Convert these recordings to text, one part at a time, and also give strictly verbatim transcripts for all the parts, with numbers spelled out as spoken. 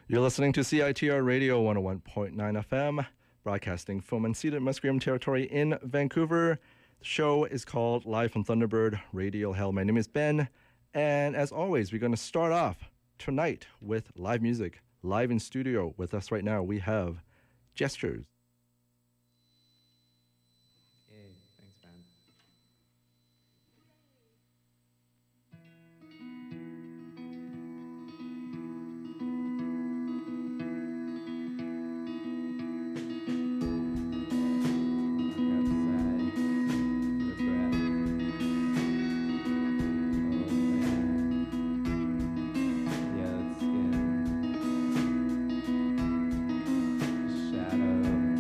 You're listening to C I T R Radio one oh one point nine F M, broadcasting from unceded Musqueam territory in Vancouver. The show is called Live from Thunderbird Radio Hell. My name is Ben, and as always, we're going to start off tonight with live music. Live in studio with us right now, we have Gestures. Yay, thanks, Ben. Shadow.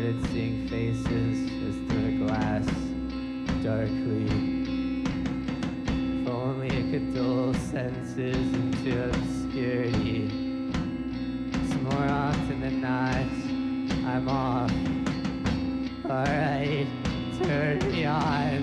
started seeing faces just through the glass, darkly. If only I could dull senses into obscurity. So more often than not, I'm off. Alright, turn me on.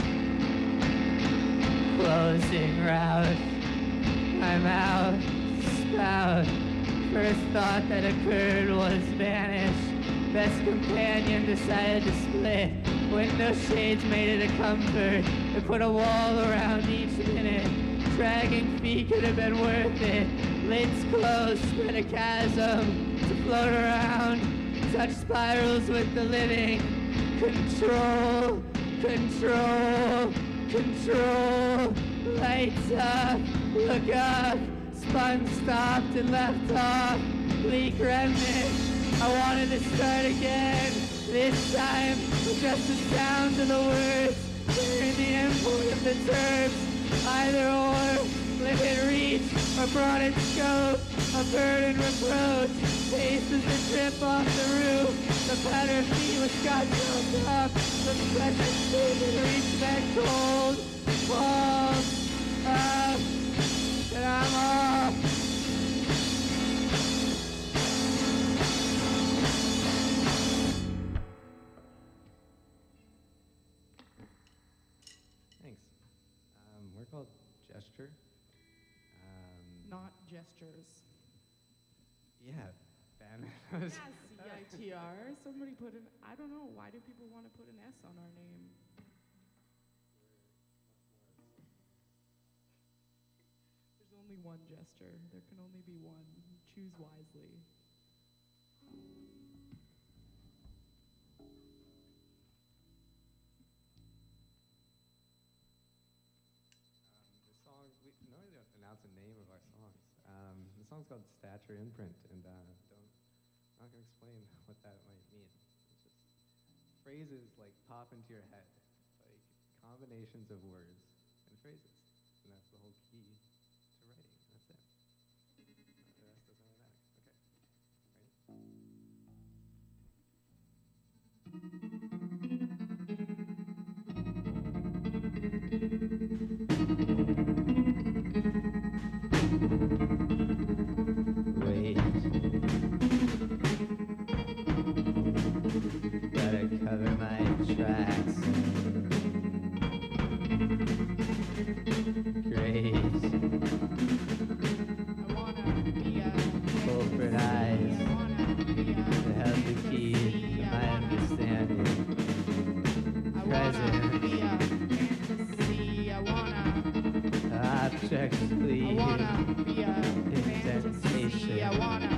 Closing route. I'm out. Spout. First thought that occurred was vanish. Best companion decided to split. Window shades made it a comfort. They put a wall around each minute. Dragging feet could have been worth it. Lids closed, spread a chasm to float around. Touch spirals with the living. Control, control, control. Lights up, look up. Spun, stopped, and left off. Bleak remnant. I wanted to start again. This time, with just the sound of the words. Hearing the import of the terms. Either or, limit reach, or broad in scope. A burden reproach. Faces that drip off the roof. The pattern feet with Scotch on top. The pressure statement reach that cold. Falls up. And I'm off. Thanks. Um, we're called Gesture. Um, Not gestures. yeah, Ben. Yeah, C I T R. Somebody put an, I don't know, why do people want to put an S on our name? There's only one gesture. There can only be one. Choose wisely. The song, we normally don't announce the name of our songs. Um, the song's called Stature Imprint, and uh, don't, I'm not going to explain what that might mean. It's just phrases like pop into your head, like combinations of words and phrases, and that's the whole key to writing. That's it. Uh, the rest doesn't really matter. Okay. Wait. Gotta cover my tracks. Great. I wanna be a Culprit eyes. I wanna be a That held the key to my understanding. I wanna Present. be a fantasy. I wanna Objects I please. wanna be a fantasy. Indentation. I wanna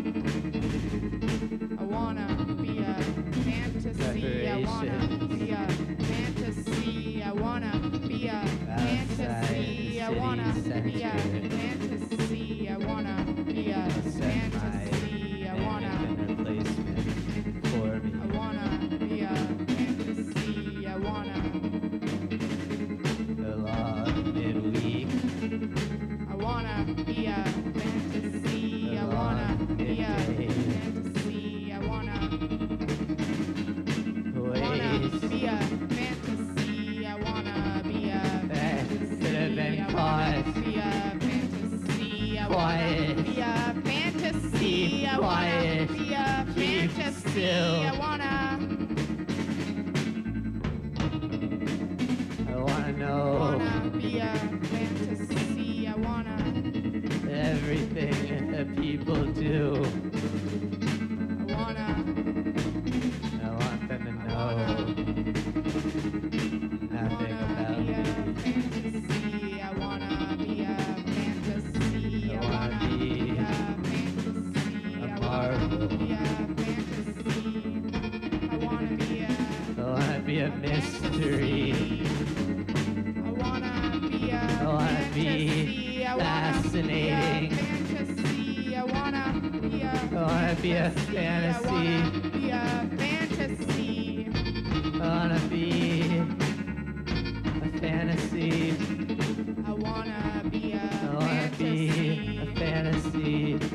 I wanna be a fantasy. I wanna be a fantasy. I wanna be a fantasy. I wanna be a fantasy. I wanna be a Set my fantasy. I wanna mannequin replacement for me. I wanna be a fantasy. I wanna The law midweek. I wanna be a fantasy. I wanna be a fantasy. I wanna wanna Ways be a fantasy. I wanna be a that could have been I wanna caught. be a fantasy. I Quiet. wanna be a fantasy. Keep I wanna quiet. be a Keep fantasy. still. I wanna I wanna know wanna be a fantasy. I wanna everything that people do. I wanna I want them to know nothing about be a me. fantasy. I wanna be a fantasy. I I wanna wanna be be a fantasy. a I wanna marvel. be a fantasy. I wanna be a I wanna be a mystery. I wanna be a I wanna be fantasy. I wanna fascinating. be a fantasy. I wanna be a I wanna be a fantasy. I fantasy. wanna be a fantasy. I wanna be a fantasy. I wanna be a I wanna be a fantasy. fantasy.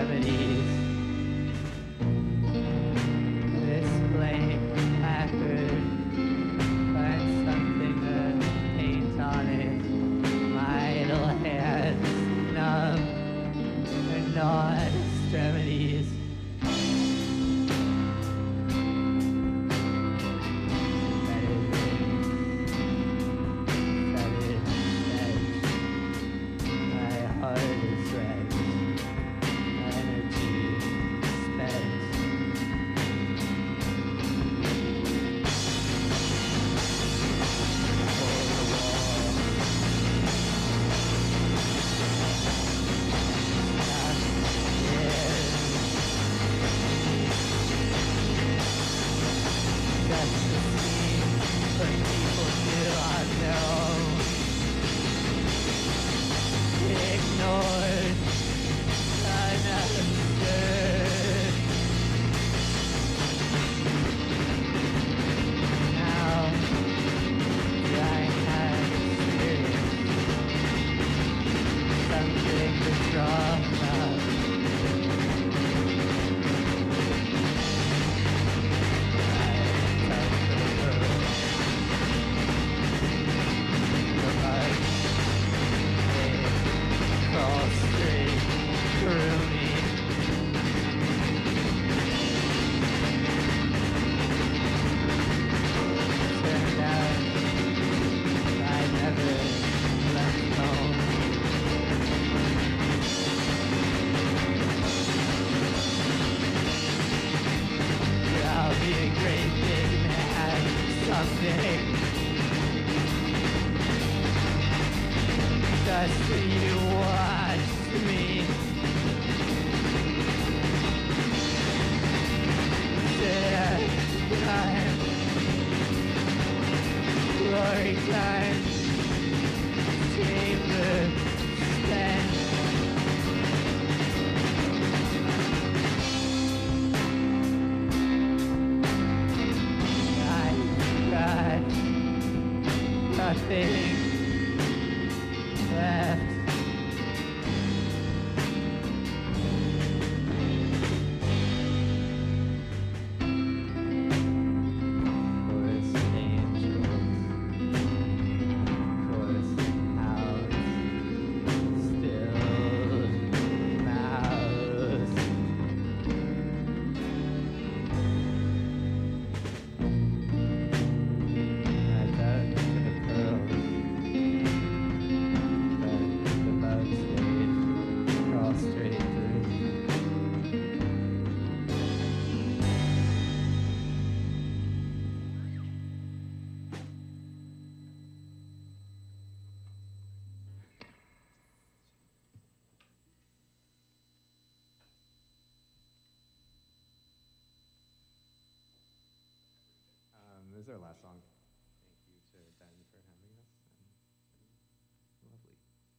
extremities. This blank placard finds something to paint on it. My idle hands numb and gnawed extremities. Just so you watch me. Sad time, glory time, chamber spent. I got nothing left. Forest angels, forest house, still mouse. I dug into the pearls. The bug stayed, crawl straight through. Um, this is our last song. Thank you to Ben for having us. And lovely.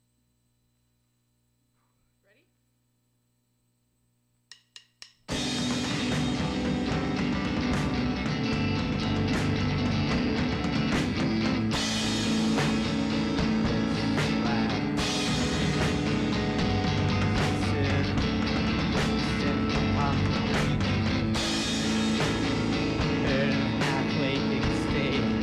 Ready? Half-waking state.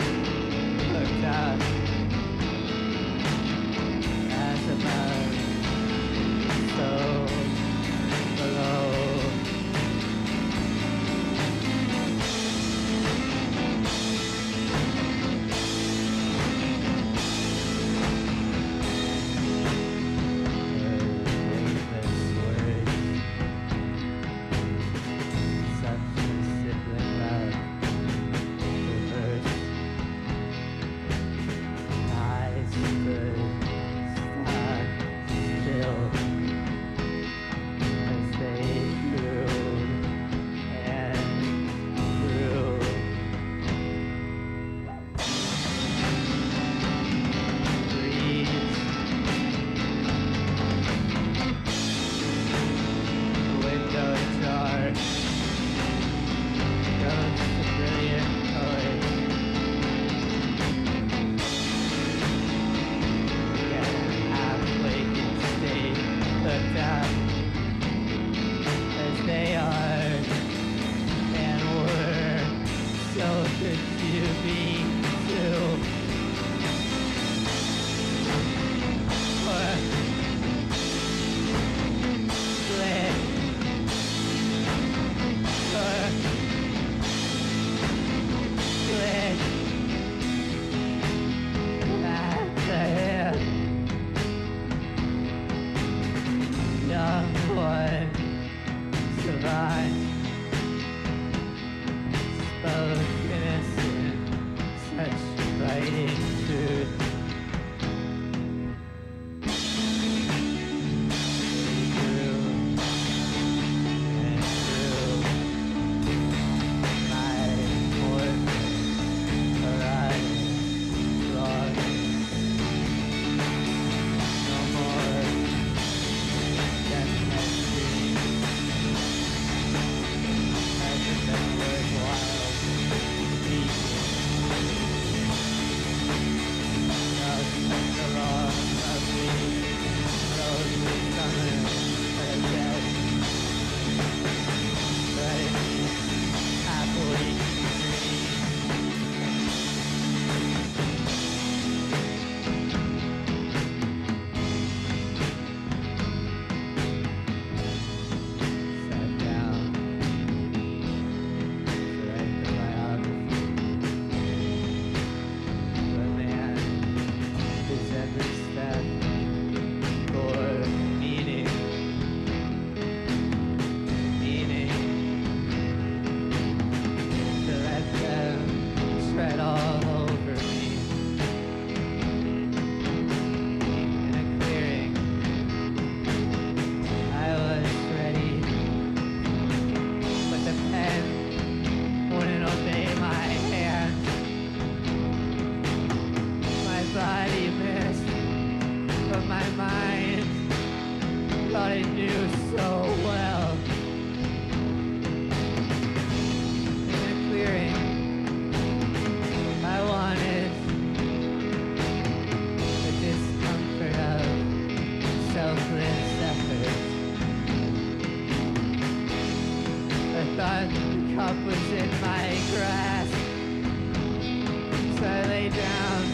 cup was in my grasp. So I lay down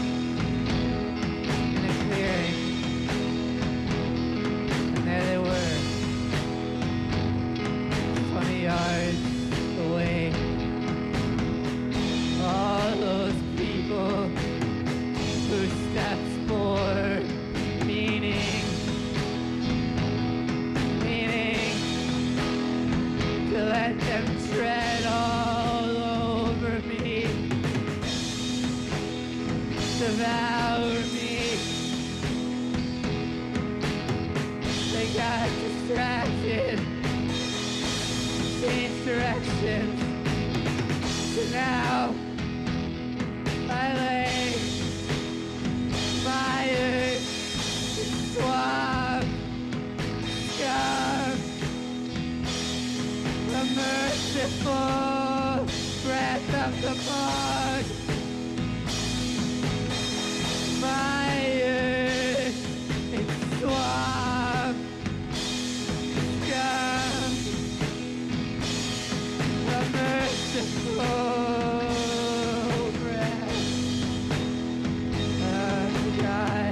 in a clearing, and there they were, twenty yards away. All those people whose steps bore meaning, meaning to let them tread all over me, devour me. They got distracted, changed directions, so now I lay mired in swamp, scum, the merciful breath of the bog, mired in swamp, scum, the merciful breath of God.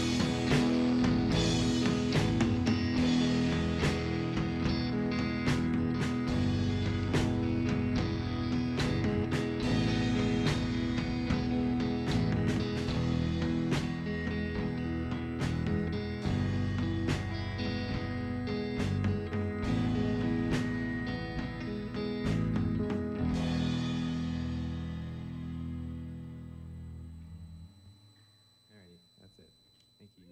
Alrighty, that's it. Thank you.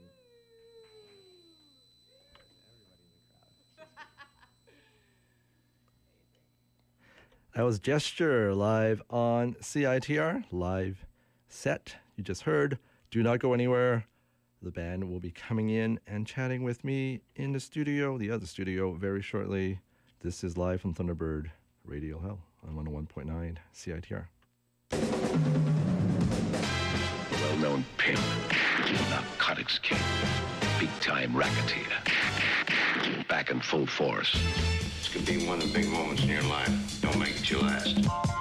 Everybody in the crowd. That was Gesture live on C I T R, live set. You just heard. Do not go anywhere. The band will be coming in and chatting with me in the studio, the other studio, very shortly. This is live from Thunderbird Radio Hell on one oh one point nine C I T R. Well-known pimp, narcotics king, big-time racketeer, back in full force. This could be one of the big moments in your life. Don't make it your last.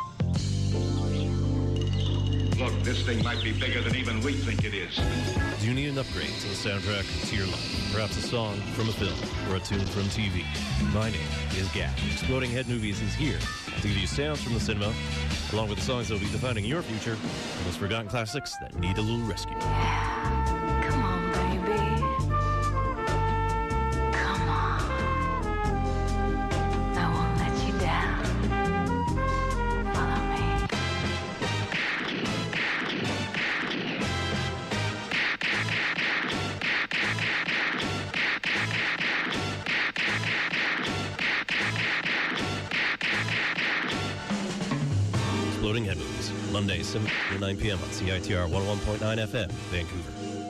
Look, this thing might be bigger than even we think it is. Do you need an upgrade to the soundtrack to your life? Perhaps a song from a film or a tune from T V? My name is Gap. Exploding Head Movies is here to give you sounds from the cinema, along with the songs that will be defining your future, and those forgotten classics that need a little rescue. Come on, baby. Come on. I won't let you down. Follow me. Exploding Head Movies, Monday, seven to nine p.m. on C I T R one oh one point nine F M, Vancouver.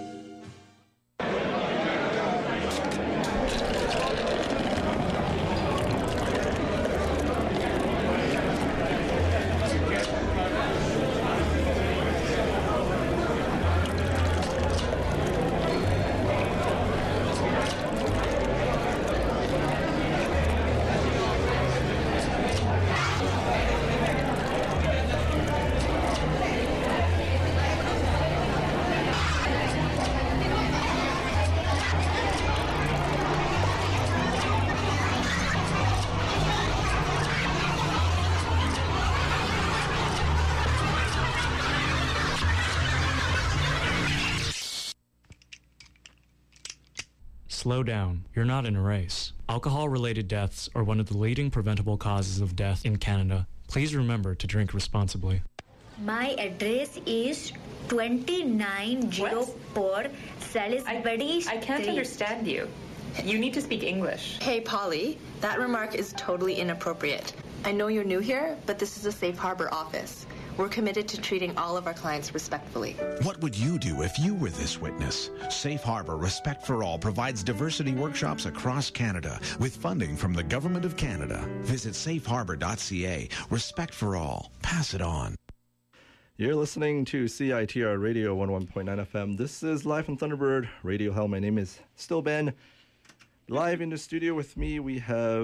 Slow down. You're not in a race. Alcohol-related deaths are one of the leading preventable causes of death in Canada. Please remember to drink responsibly. My address is twenty-nine oh four Salisbury I can't Street. understand you. You need to speak English. Hey, Polly, that remark is totally inappropriate. I know you're new here, but this is a safe harbor office. We're committed to treating all of our clients respectfully. What would you do if you were this witness? Safe Harbor Respect for All provides diversity workshops across Canada with funding from the Government of Canada. Visit safe harbor dot c a. Respect for all. Pass it on. You're listening to C I T R Radio one oh one point nine F M. This is live from Thunderbird Radio Hell. My name is still Ben. Live in the studio with me, we have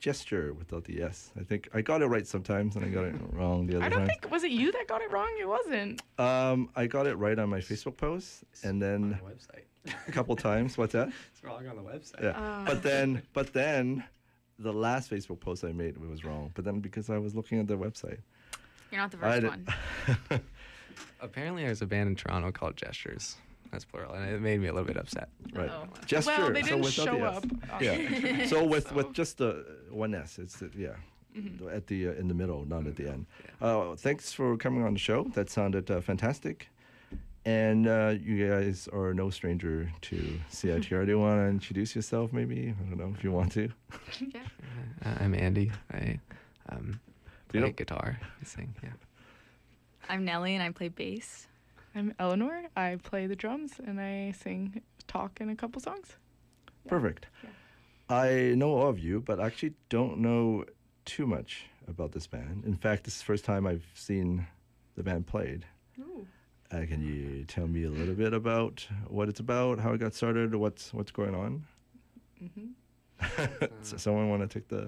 Gesture without the S. I think I got it right sometimes, and I got it wrong the other I don't times. think was it you that got it wrong. It wasn't. Um, I got it right on my Facebook post, and then On the website. a couple times. What's that? It's wrong on the website. Yeah. Oh. But then, but then, the last Facebook post I made was wrong. But then because I was looking at the website, You're not the I first did- one. Apparently, there's a band in Toronto called Gestures. That's plural, and it made me a little bit upset. Right. Uh-oh. Gesture. Well, they so didn't without show the S. up. on Yeah. it. So with So- with just the one S, it's the, yeah, Mhm. at the uh, in the middle, not at the end. Uh, thanks for coming on the show. That sounded uh, fantastic. And uh, you guys are no stranger to C I T R. Do you want to introduce yourself, maybe? I don't know if you want to. Yeah. Uh, I'm Andy. I um, You play know- guitar, I sing. Yeah. I'm Nellie, and I play bass. I'm Eleanor. I play the drums and I sing, talk in a couple songs. Perfect. I know of you, but I actually don't know too much about this band. In fact, this is the first time I've seen the band played. Ooh. Uh, can you tell me a little bit about what it's about, how it got started, what's what's going on? Mm-hmm. So someone want to take the?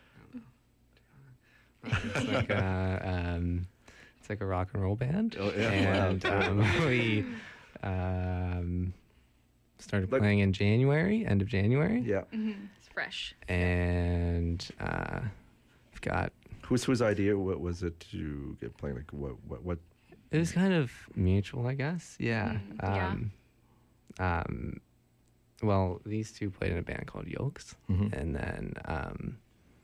It's like a, um, it's like a rock and roll band. Oh, yeah. And Wow. um, we um, started Like- playing in January, end of January. Yeah. Mm-hmm. It's fresh. And uh, we've got. Whose whose idea what was it to get playing? Like what what what? It was kind of mutual, I guess. Yeah. Mm, yeah. Um, um, well, these two played in a band called Yolks, Mhm. and then um,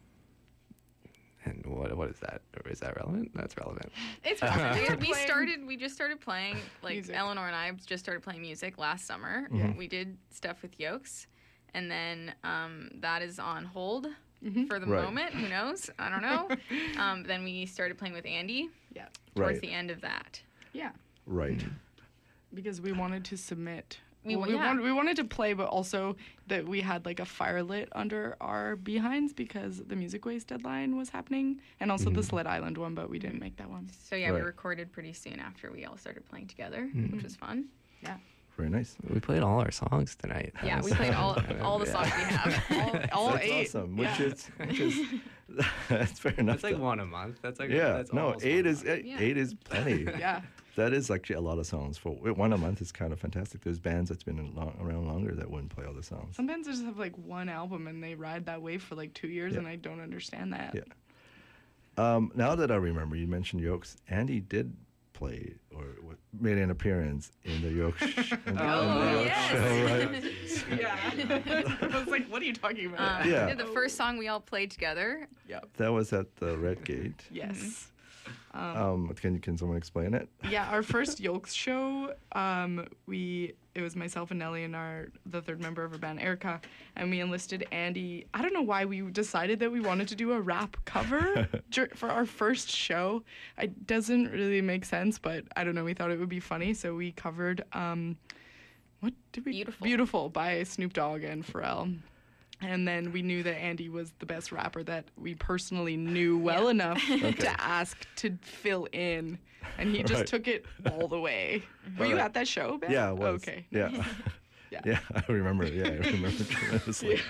and what what is that? Or is that relevant? That's relevant. It's Uh, relevant. we, we Playing started. We just started playing. Like Music. Eleanor and I just started playing music last summer. Mhm. We did stuff with Yolks, and then um, that is on hold Mhm. for the Right. moment. Who knows? I don't know. um, then we started playing with Andy Yeah. towards Right. the end of that. Yeah. Right. Because we wanted to submit. We well, wa- we, yeah. wanted, we wanted to play, but also that we had like a fire lit under our behinds because the Music Waste deadline was happening, and also the Sled Island one, but we didn't make that one. So yeah, Right. we recorded pretty soon after we all started playing together, Mhm. which was fun. Very nice. We played all our songs tonight. That Yeah, was- we played all all the Yeah. songs we have. All, all That's eight. awesome. Which Yeah. is which is that's fair enough. That's like though. one a month. That's like Yeah. That's No, almost eight one a is month. eight, Yeah. eight is plenty. Yeah. That is actually a lot of songs for one a month is kind of fantastic. There's bands that's been in long, around longer that wouldn't play all the songs. Some bands just have like one album and they ride that wave for like two years, Yeah. and I don't understand that. Yeah. Um, now that I remember, you mentioned Yolks. Andy did play or w- made an appearance in the Yolks. sh- in the, Oh, in the Yolks yes. show, right? Yeah. I was like, what are you talking about? Um, Yeah. we did the first song we all played together. That was at the Red Gate. Yes. Um, can can someone explain it? Yeah, our first Yolks show, um, we it was myself and Nellie and our the third member of our band, Erica, and we enlisted Andy. I don't know why we decided that we wanted to do a rap cover dur- for our first show. It doesn't really make sense, but I don't know. We thought it would be funny, so we covered um, what did we? Beautiful. Beautiful by Snoop Dogg and Pharrell. And then we knew that Andy was the best rapper that we personally knew well Yeah. enough to ask to fill in. And he just Right. took it all the way. Were you Right. at that show, Ben? Yeah, it was. Okay. Yeah. Yeah. Yeah, I remember. Yeah, I remember tremendously.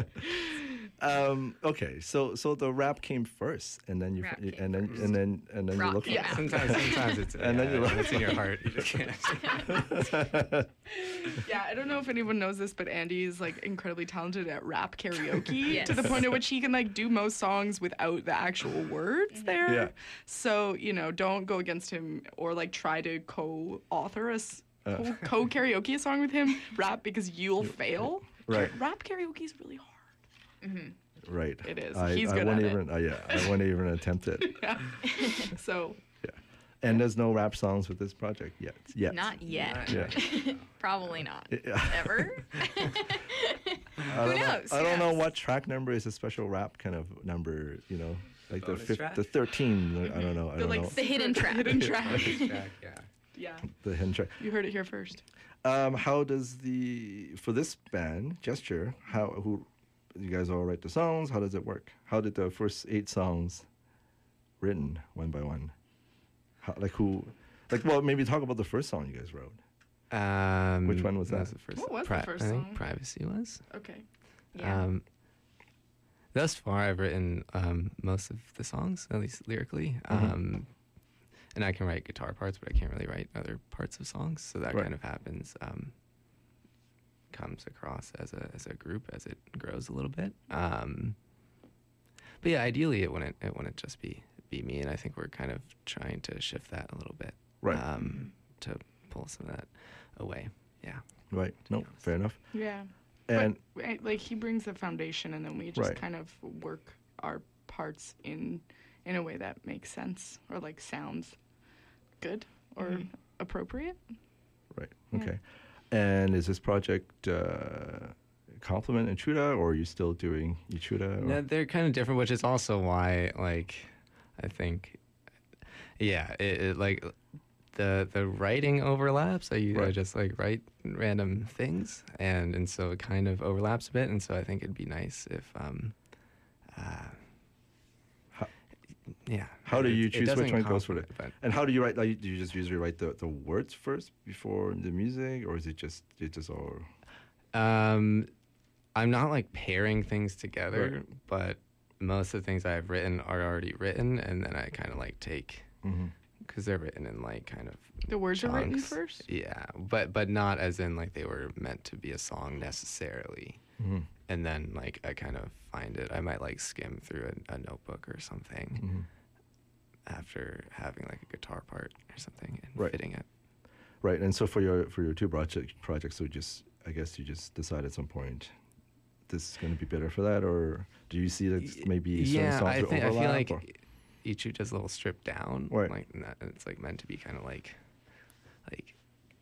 um, okay, so so the rap came first, and then you Rap you- came and then first. and then and then Rock you look. came Yeah. Sometimes, sometimes it's And yeah, then you look- it's in your heart. You just can't. Yeah, I don't know if anyone knows this, but Andy is like incredibly talented at rap karaoke Yes. to the point at which he can like do most songs without the actual words there. Yeah. So, you know, don't go against him or like try to co-author a s- Uh. co- co-karaoke a song with him, rap, because you'll fail. Right. Rap karaoke is really hard. Right. It is. I, He's I good won't at it. even. Uh, yeah, I won't even attempt it. Yeah. So, And there's no rap songs with this project yet. Yet. Not yet. Yeah. Probably not. Yeah. Ever. I Who don't know- knows? I Who don't know knows? what track number is a special rap kind of number. You know, like the Bonus fifth, track? the thirteen. I don't know. I the don't like know. The hidden track. Hidden track. Track, yeah. Yeah. The hidden track. You heard it here first. Um, how does the for this band Gesture? How who you guys all write the songs? How does it work? How did the first eight songs written one by one? How, like who? Like well, maybe talk about the first song you guys wrote. Um, Which one was that? the first? What was the Pri- first I think song? Privacy was. Okay. Yeah. Um, thus far, I've written um, most of the songs, at least lyrically. Mm-hmm. Um, and I can write guitar parts, but I can't really write other parts of songs. So that Right. kind of happens, um, comes across as a as a group as it grows a little bit. Um, but yeah, ideally it wouldn't it wouldn't just be be me, and I think we're kind of trying to shift that a little bit, Right. Um, to pull some of that away. Yeah. Right. No, fair enough. Yeah. And but, eh, like he brings the foundation, and then we just Right. kind of work our parts in in a way that makes sense or like sounds good or Mm-hmm. appropriate. right. Yeah. Okay. And is this project uh, complement Ichuda, or are you still doing Ichuda? Or? No, they're kind of different, which is also why, like, I think, yeah, it, it like the the writing overlaps. I, u- I Right. just like write random things, and and so it kind of overlaps a bit. And so I think it'd be nice if, um, uh, How- yeah. How do it- you it choose which doesn't one goes with it? complement, And how do you write? Like, do you just usually write the, the words first before the music, or is it just it just all? but, Um, I'm not like pairing things together, Right. but most of the things I've written are already written, and then I kind of like take. Mm-hmm. Because they're written in like kind of The words are written chunks. first? Yeah, but but not as in like they were meant to be a song necessarily. Mm-hmm. And then like I kind of find it. I might like skim through a, a notebook or something Mm-hmm. after having like a guitar part or something and Right. fitting it. Right. And so for your for your two project projects, so just I guess you just decide at some point this is going to be better for that, or do you see that maybe certain Yeah, songs I will think I overlap? feel like or- each is a little stripped down. Right. Like and that, and it's like meant to be kind of like like.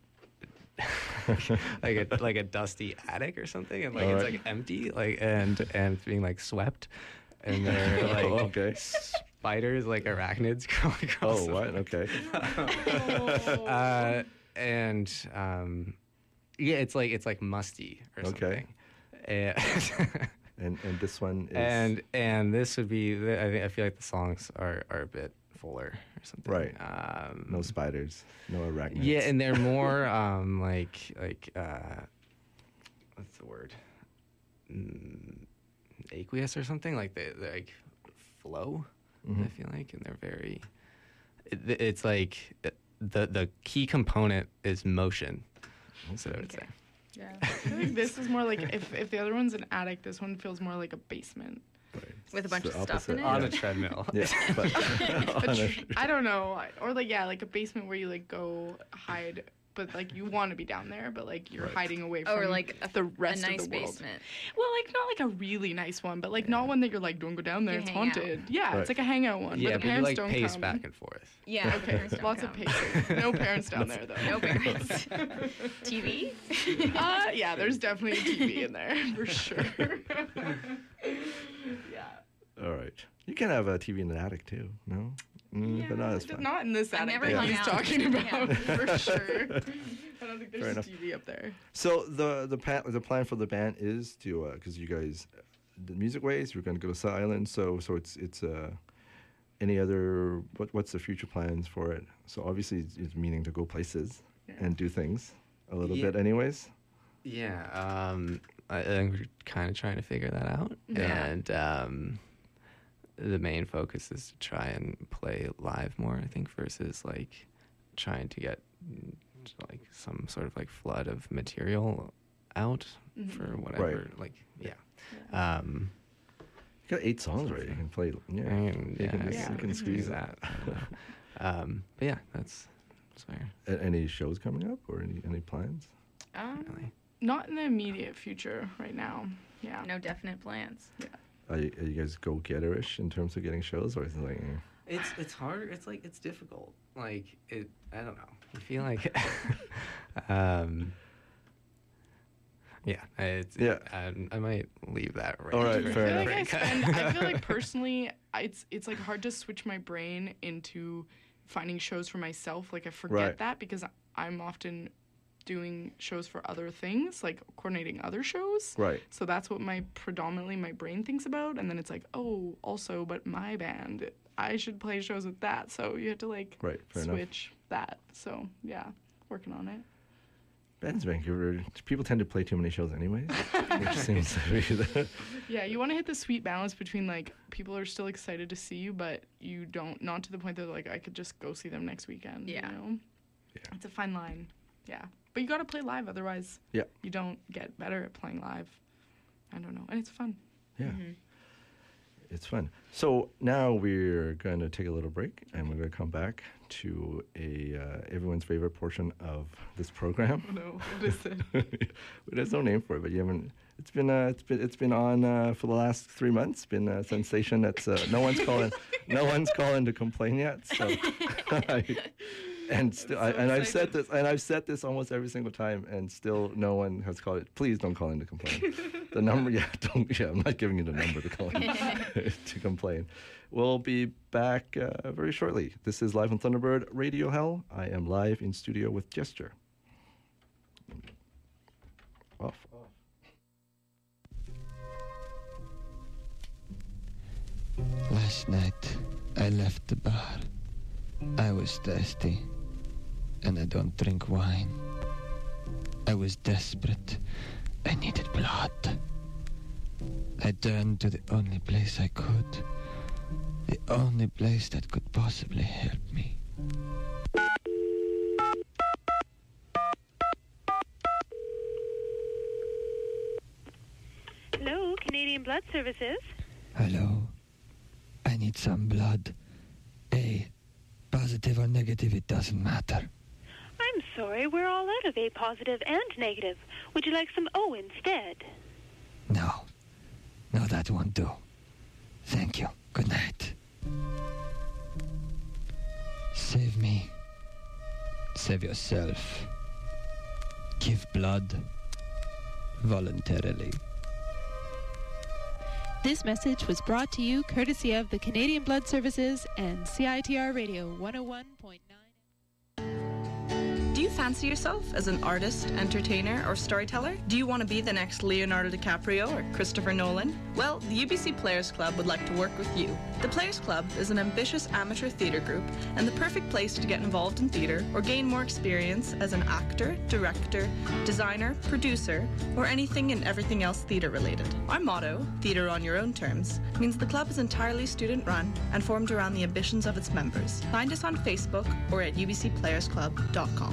like a like a dusty attic or something, and like it's Alright. like empty, like and and it's being like swept, and there are like Oh, okay. spiders like arachnids crawling across. Oh, the- what? Okay. uh, and um, yeah, it's like it's like musty or Okay. something. And And and this one is and and this would be. the- I think I feel like the songs are are a bit fuller or something. Right. Um, no spiders, no arachnids. Yeah, and they're more um, like like uh, what's the word? Mm, aqueous or something. Like they, they like flow. Mhm. I feel like, and they're very. It, it's like the the key component is motion. That's what I would say. Yeah. I feel like this is more like if, if the other one's an attic, this one feels more like a basement. Right. With a bunch It's of the stuff in opposite. it? On Yeah. a treadmill. Yeah, but A on a- tr- I don't know, or like yeah, like a basement where you like go hide, but like you want to be down there, but like you're Right. hiding away Oh, from or like a, the rest a nice of the world. basement. Well, like not like a really nice one, but like not one that you're like don't go down there, You it's hang out. haunted. Yeah, Right. it's like a hangout one. Yeah, but but the you parents like don't pace come. back and forth. Yeah. Okay, parents don't lots of come. pacing. No parents down there though. No parents. T V? Uh, yeah, there's definitely a T V in there for sure. yeah. all right. You can have a T V in the attic too. No, mm, but not as d- fun. not in this I attic never that hung he's out. talking about Yeah. for sure. I don't think Fair there's a enough. T V up there. So the the plan the plan for the band is to because you guys the music ways you're going to go to South Island. So so it's it's uh any other what what's the future plans for it? So obviously it's, it's meaning to go places and do things a little Yeah. bit anyways. Yeah, um, I I think we're kind of trying to figure that out, Yeah. and um, the main focus is to try and play live more. I think versus like trying to get mm, like some sort of like flood of material out Mhm. for whatever. Like yeah, um, You got eight songs right. You can play. Yeah, and, you yeah, can, I just- yeah. you can do squeeze that. um, but yeah, that's that's fair. A- Any shows coming up or any any plans? Um, Really. not in the immediate future right now. Yeah. No definite plans. Are you, are you guys go getterish in terms of getting shows, or is it like? eh? It's it's hard. It's like it's difficult. Like it. I don't know. I feel like. um. Yeah. It's, Yeah. I, I might leave that right. All right, I fair feel like I enough. spend. I feel like personally, I- it's it's like hard to switch my brain into finding shows for myself. Like I forget Right. that because I'm often doing shows for other things, like coordinating other shows. Right. So that's what my predominantly my brain thinks about, and then it's like, oh, also, but my band, I should play shows with that. So you have to like Right, fair enough. switch that. So yeah, working on it. Ben's Vancouver. People tend to play too many shows anyways, which seems to be the... Yeah, you want to hit the sweet balance between, like, people are still excited to see you, but you don't, not to the point that, like, I could just go see them next weekend, Yeah. you know? Yeah. It's a fine line. Yeah. But you got to play live, otherwise yeah. you don't get better at playing live. I don't know. And it's fun. Yeah. Mm-hmm. It's fun. So now we're going to take a little break, and we're going to come back to a uh, everyone's favorite portion of this program. Oh, no, what is it? There's no name for it, but you haven't. It's been uh, it's been it's been on uh, for the last three months. Been a sensation. That's uh, no one's calling. No one's calling to complain yet. So, and still, I, and I've said this, and I've said this almost every single time, and still no one has called it. Please don't call in to complain. The number, yeah, don't. Yeah, I'm not giving you the number to call in to complain. We'll be back uh, very shortly. This is Live on Thunderbird Radio Hell. I am live in studio with Gesture. Off. Last night, I left the bar. I was thirsty, and I don't drink wine. I was desperate. I needed blood. I turned to the only place I could. The only place that could possibly help me. Hello, Canadian Blood Services. Hello. I need some blood. A, positive or negative, it doesn't matter. I'm sorry, we're all out of A positive and negative. Would you like some O instead? No. No, that won't do. Thank you. Good night. Save me. Save yourself. Give blood. Voluntarily. This message was brought to you courtesy of the Canadian Blood Services and C I T R Radio one oh one point nine. Do you fancy yourself as an artist, entertainer, or storyteller? Do you want to be the next Leonardo DiCaprio or Christopher Nolan? Well, the U B C Players Club would like to work with you. The Players Club is an ambitious amateur theatre group and the perfect place to get involved in theatre or gain more experience as an actor, director, designer, producer, or anything and everything else theatre related. Our motto, Theatre on Your Own Terms, means the club is entirely student run and formed around the ambitions of its members. Find us on Facebook or at u b c players club dot com.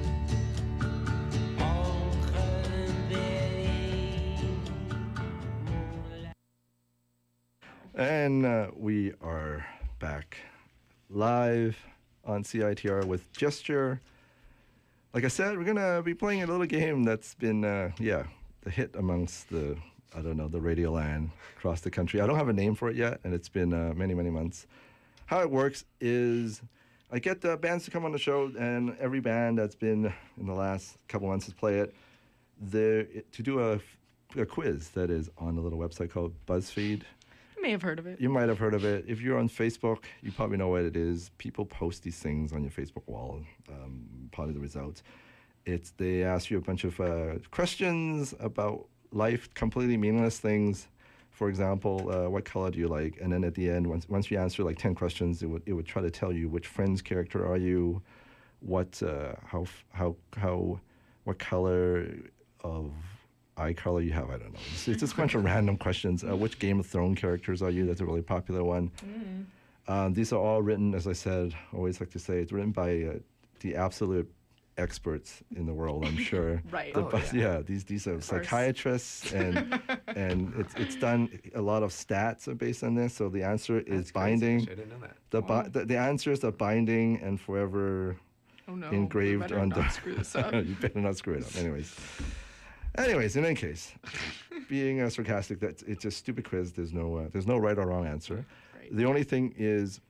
And uh, we are back live on C I T R with Gesture. Like I said, we're going to be playing a little game that's been, uh, yeah, the hit amongst the, I don't know, the radio land across the country. I don't have a name for it yet, and it's been uh, many, many months. How it works is I get the bands to come on the show, and every band that's been in the last couple months to play it, the, to do a, a quiz that is on a little website called BuzzFeed. You may have heard of it. You might have heard of it. If you're on Facebook, you probably know what it is. People post these things on your Facebook wall, um, probably the results. It's they ask you a bunch of uh, questions about life, completely meaningless things. For example, uh, what color do you like? And then at the end, once once you answer like ten questions, it would it would try to tell you which Friends character are you, what uh, how how how what color of eye color you have. I don't know. It's, it's just a bunch of random questions. Uh, which Game of Thrones characters are you? That's a really popular one. Mm. Um, these are all written, as I said, I always like to say, it's written by uh, the absolute experts in the world, I'm sure. Right. The, Oh, but, yeah. yeah, these these are psychiatrists, and and it's it's done. A lot of stats are based on this. So the answer is binding. I didn't know that. The, bi- the the answers are binding and forever Oh, no. engraved We better on not the. screw this up. You better not screw it up. Anyways. Anyways, in any case, being uh, sarcastic, that's it's a stupid quiz. There's no uh, there's no right or wrong answer. Right. The only thing is,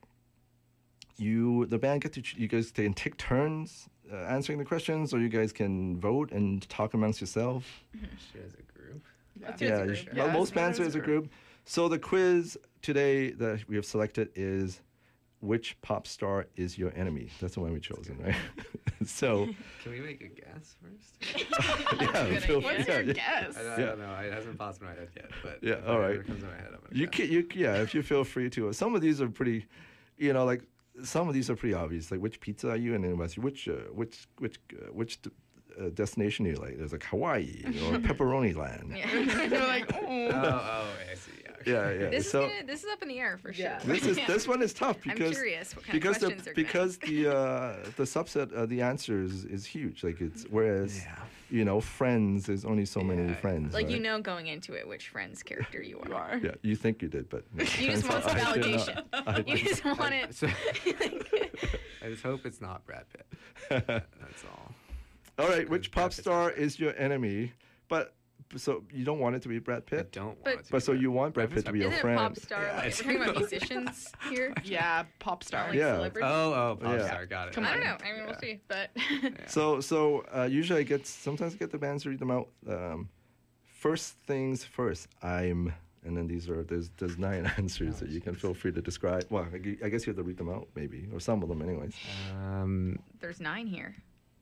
you the band get to ch- you guys can take turns uh, answering the questions, or you guys can vote and talk amongst yourself. She has a group. That's Yeah, it. you sh- Yeah, well, most it's bands not are as a group. So the quiz today that we have selected is, which pop star is your enemy? That's the one we've chosen, right? So. Can we make a guess first? Yeah, feel free. What's yeah, your yeah. guess? I, don't- I Yeah. don't know. It hasn't popped in my head yet. But Yeah, if all it right. ever comes in my head, I'm gonna You guess. can, you yeah, if you feel free to. Some of these are pretty, you know, like some of these are pretty obvious. Like which pizza are you, and then which uh, which which uh, which uh, destination you like. There's like Hawaii or Pepperoni Land. Yeah. You're like, oh. Oh, oh, I see. Yeah. Yeah, yeah. This so is gonna, this is up in the air for Yeah. sure. this is this one is tough because I'm curious what kind because of the questions are gonna because the uh, the subset of the answers is huge. Like it's whereas Yeah. you know Friends, there's only so many Yeah. friends. Like you right? know going into it which Friends character you are. Yeah, you think you did, but no, You just want turns some out I did validation. not. I You did just want it. So, I just hope it's not Brad Pitt. That's all. All right, which Brad pop Pitt's star is your enemy? But so you don't want it to be Brad I Pitt? don't want But- it to But be so Brad you want Brad Pitt to be your Isn't it friend? pop star? Yeah, Like, it's- we're talking about musicians here. Yeah, pop star. Like Yeah. celebrities? Oh, oh, pop Yeah. star. Got it. Come I don't on. know. I mean, we'll see. But So so uh, usually I get sometimes I get the bands to read them out. Um, first things first. I'm and then these are there's there's nine answers that you can feel free to describe. Well, I gu- I guess you have to read them out maybe or some of them anyways. Um, there's nine here.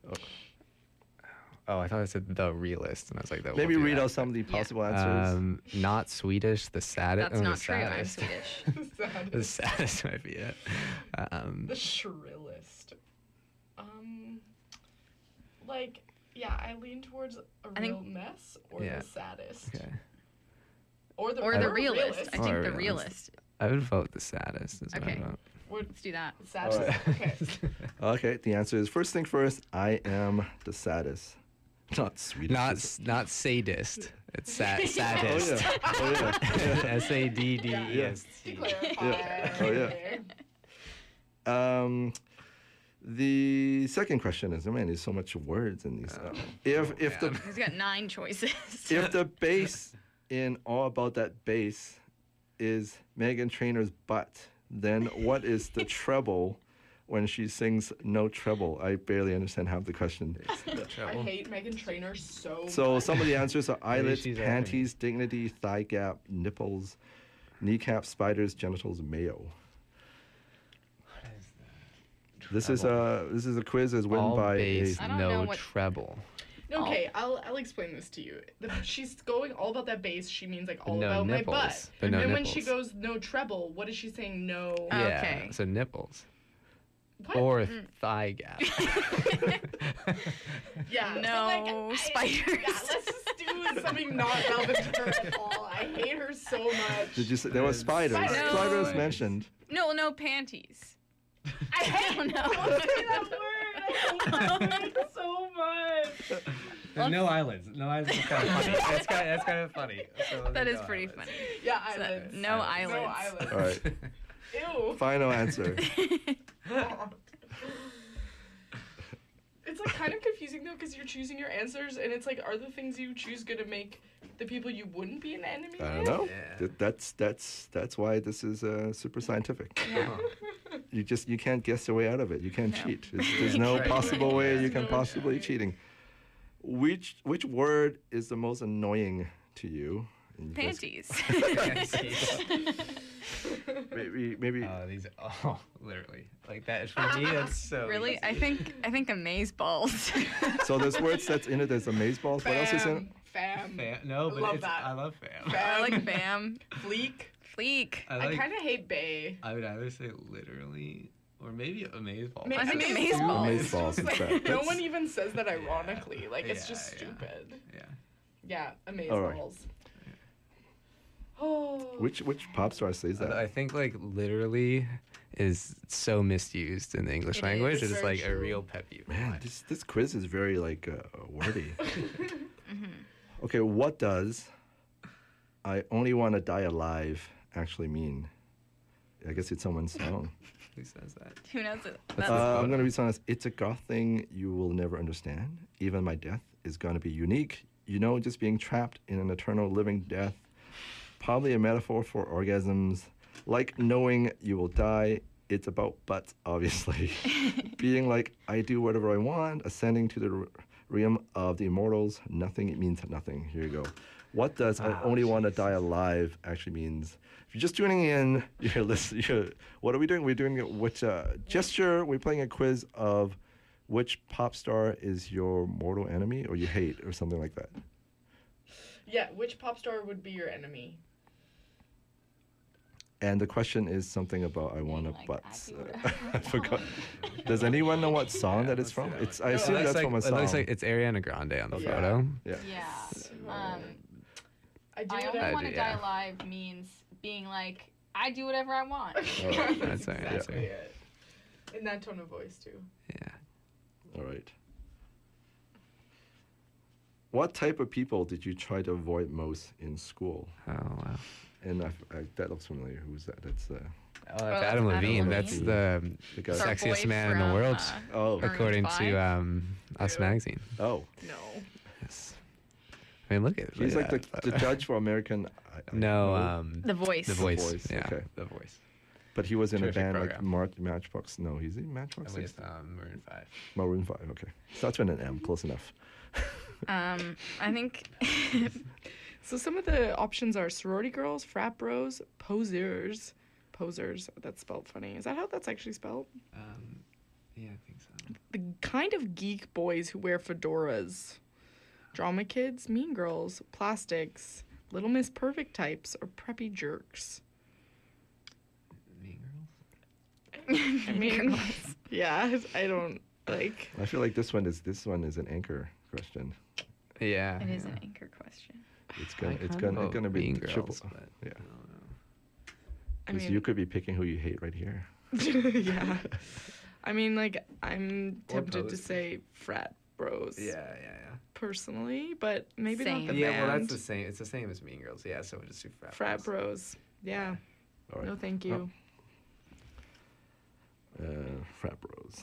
oh, I thought it said the realist, and I was like, that Maybe won't do read that. out some of the possible answers. Um, not Swedish. The saddest. That's oh, not the true. I'm saddest. Swedish. The saddest might be it. Um, The shrillest. Um, like, yeah, I lean towards a I think- real mess or Yeah. the saddest. okay. Or the, Or or the a realist. I think Or the realist. realist. I would vote the saddest. Is Okay. my vote. Let's do that. Saddest. Alright. Okay. Okay, the answer is first thing first. I am the saddest. Not Swedish. Not it's- s- not sadist. It's sad Oh saddest. yeah. Oh yeah. S A D D E S T. Clarify. Oh, yeah. Um, the second question is, oh man, there's so much words in these. Uh, if if the man. He's got nine choices. if the bass in All About That Bass is Meghan Trainor's butt, then what is the treble when she sings No Treble? I barely understand half the question. I hate Meghan Trainor so So much. some of the answers are eyelids, she's panties, dignity, thigh gap, nipples, kneecap, spiders, genitals, mayo. This is a this is a quiz that's written All by bass, a I don't know no what- treble. Okay, I'll I'll explain this to you. The, she's going all about that bass. She means like all no about nipples, my butt. but And no then when she nipples. goes no treble, what is she saying? No. Oh. Yeah, Okay. so nipples. What? Or Mm. thigh gap. Yeah. but, No like, I- spiders. Yeah, let's just do something not relevant to her at all. I hate her so much. Did you say there were spiders? Spiders. No. Spiders mentioned. No, no panties. I hate don't know. Don't say that word. I hate that word so much. no eyelids. No eyelids is kind of funny. That's kind of, that's kind of funny. So That no is pretty eyelids. funny. Yeah, So, eyelids. no eyelids. No eyelids. All right. Ew. Final answer. It's like kind of confusing though, because you're choosing your answers, and it's like, are the things you choose gonna make the people you wouldn't be an enemy I don't with? know. Yeah. Th- That's that's that's why this is uh, super scientific. Yeah. You just you can't guess your way out of it. You can't No. cheat. There's, there's no Right. possible way you There's can no possibly cheat. cheating. Which which word is the most annoying to you? And you guys- Panties. Maybe maybe. Oh, these oh, literally like that for me. That's so Really? easy. I think I think amaze balls. So there's words that's in it. There's amazeballs. What else is in it? Fam. Fam. Fam, no, but Love it's, that. I love fam. Fam. I like bam. Fleek. Fleek. I, I, like, kind of hate Bay. I would either say literally or maybe amazeball. Ma- I think amazeballs. amazeballs. Amazeballs, It's in like, fact. no That's- one even says that ironically. Like, it's Yeah, just yeah. stupid. Yeah. Yeah, amazeballs. All right. Oh. Which which pop star says that? I think like literally is so misused in the English It language. is It's very like a true. real pet peeve. of Man, mine. this this quiz is very like uh, wordy. Mm-hmm. Okay, what does "I only want to die alive" actually mean? I guess it's someone's song. Who says that? Who knows it? Uh, That's, I'm gonna be honest. It's a goth thing you will never understand. Even my death is gonna be unique. You know, just being trapped in an eternal living death. Probably a metaphor for orgasms. Like knowing you will die. It's about butts, obviously. Being like, I do whatever I want, ascending to the r- realm of the immortals. Nothing, it means nothing. Here you go. What does I Oh, only want to die alive actually means? If you're just tuning in, you're listening. You're, what are we doing? We're doing it. Which uh, gesture? We're playing a quiz of which pop star is your mortal enemy or you hate or something like that. Yeah, which pop star would be your enemy? And the question is something about I want a butt. I forgot. Does anyone know what song that is from? It's. I assume that's like, from a song. It looks like it's Ariana Grande on the Yeah. photo. Yeah. Yeah. Um, I do I whatever- only I want do, to die yeah. alive means being like, I do whatever I want. Oh, That's right. That's Exactly right. it. In that tone of voice too. All right. What type of people did you try to avoid most in school? Oh wow. And I, I, that looks familiar. Who's that? That's uh, Oh, that's Adam Levine. That's the, The guy- sexiest boy man in the from, world, uh, Oh. according Maroon to five. um, Us Magazine. Oh. No. Yes. I mean, look at. He's look like at the, that the photo. judge for American. I, I No, know, um, The Voice. The Voice. Voice, Yeah, okay. The Voice. but he was in terrific a band program. like Mar- Matchbox. No, he's in Matchbox. With Six? um, Maroon Five. Maroon Five. Okay, starts with an M. Close enough. Um, I think So some of the options are sorority girls, frat bros, posers. Posers. That's spelled funny. Is that how that's actually spelled? Um, yeah, I think so. The kind of geek boys who wear fedoras. Drama kids, mean girls, plastics, Little Miss Perfect types, or preppy jerks. Mean I mean, yeah, I don't like. I feel like this one is this one is an anchor question. Yeah. it is an anchor question. It's gonna I it's kinda gonna vote it's gonna be Mean triple. Girls, but Yeah, I don't know. I because mean, you could be picking who you hate right here. yeah. I mean, like, I'm Or tempted to post. say frat bros. Yeah, yeah, yeah. Personally, but maybe Same. not the Yeah, band. well, that's the same. It's the same as Mean Girls. Yeah, so we'll just do frat. Frat bros. bros. Yeah. All right. No, thank you. Uh, frat bros.